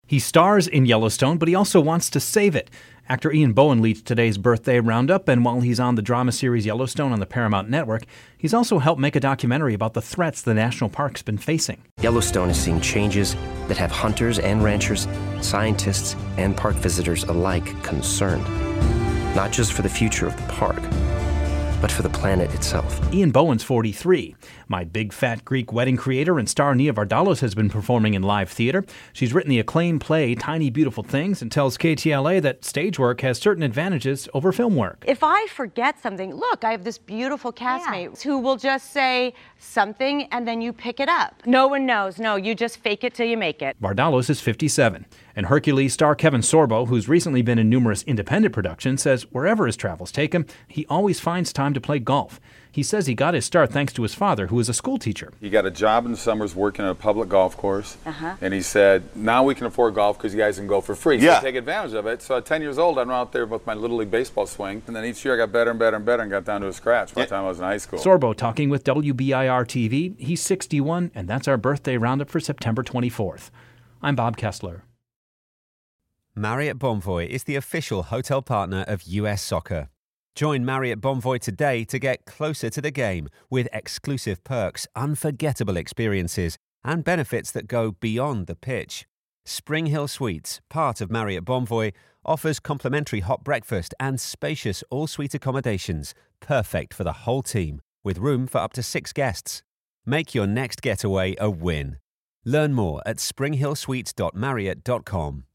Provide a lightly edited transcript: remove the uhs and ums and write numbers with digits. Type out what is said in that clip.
He stars in Yellowstone, but he also wants to save it. Actor Ian Bohen leads today's birthday roundup, and while he's on the drama series Yellowstone on the Paramount Network, he's also helped make a documentary about the threats the national park's been facing. Yellowstone is seeing changes that have hunters and ranchers, scientists and park visitors alike concerned. Not just for the future of the park, but for the planet itself. Ian Bohen's 43. My Big Fat Greek Wedding creator and star Nia Vardalos has been performing in live theater. She's written the acclaimed play Tiny Beautiful Things and tells KTLA that stage work has certain advantages over film work. If I forget something, look, I have this beautiful castmate who will just say something and then you pick it up. No one knows. No, you just fake it till you make it. Vardalos is 57. And Hercules star Kevin Sorbo, who's recently been in numerous independent productions, says wherever his travels take him, he always finds time to play golf. He says he got his start thanks to his father, who was a school teacher. He got a job in the summers working at a public golf course, and he said, now we can afford golf because you guys can go for free. So take advantage of it. So at 10 years old, I went out there with my Little League baseball swing, and then each year I got better and better and better and got down to a scratch by the time I was in high school. Sorbo talking with WBIR-TV. He's 61, and that's our birthday roundup for September 24th. I'm Bob Kessler. Marriott Bonvoy is the official hotel partner of US Soccer. Join Marriott Bonvoy today to get closer to the game with exclusive perks, unforgettable experiences, and benefits that go beyond the pitch. Spring Hill Suites, part of Marriott Bonvoy, offers complimentary hot breakfast and spacious all-suite accommodations, perfect for the whole team, with room for up to 6 guests. Make your next getaway a win. Learn more at springhillsuites.marriott.com.